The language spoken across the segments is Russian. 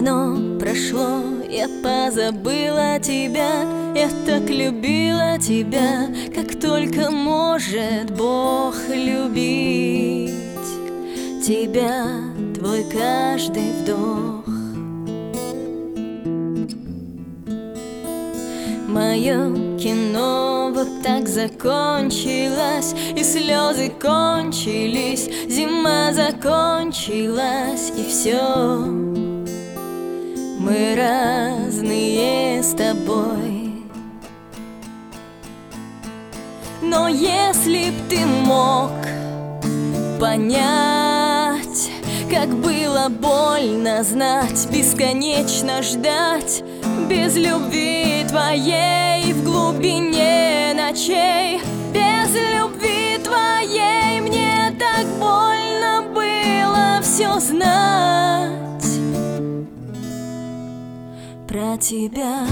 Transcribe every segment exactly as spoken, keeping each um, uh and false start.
Давно прошло, я позабыла тебя. Я так любила тебя, как только может Бог любить тебя, твой каждый вдох. Мое кино вот так закончилось, и слезы кончились, зима закончилась, и все. Мы разные с тобой. Но если б ты мог понять, как было больно знать, бесконечно ждать, без любви твоей в глубине ночей, без любви твоей мне так больно было все знать про тебя.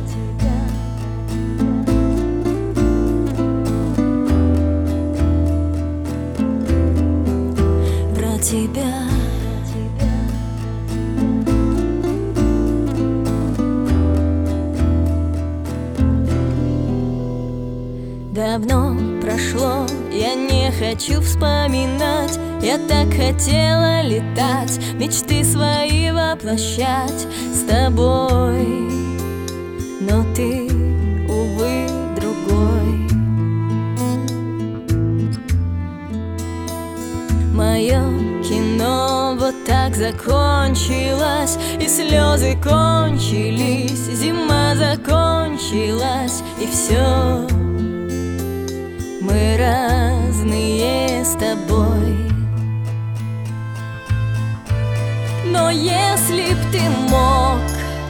Про тебя. Давно прошло, я не хочу вспоминать. Я так хотела летать, мечты свои воплощать с тобой, но ты, увы, другой. Мое кино вот так закончилось, и слезы кончились, зима закончилась, и все. Мы разные с тобой. Но если б ты мог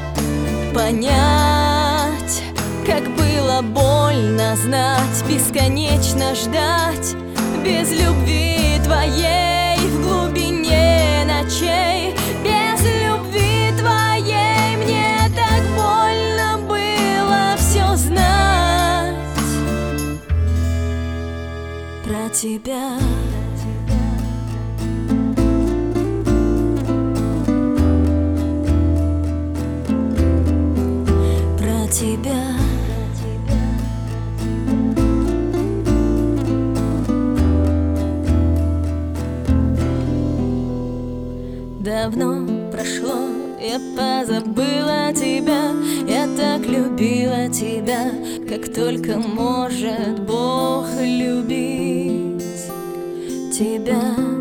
понять, как было больно знать, бесконечно ждать, без любви твоей в глубине ночей, без любви твоей мне так больно было все знать про тебя. Про тебя. Давно прошло, я позабыла тебя. Я так любила тебя, как только может Бог любить тебя.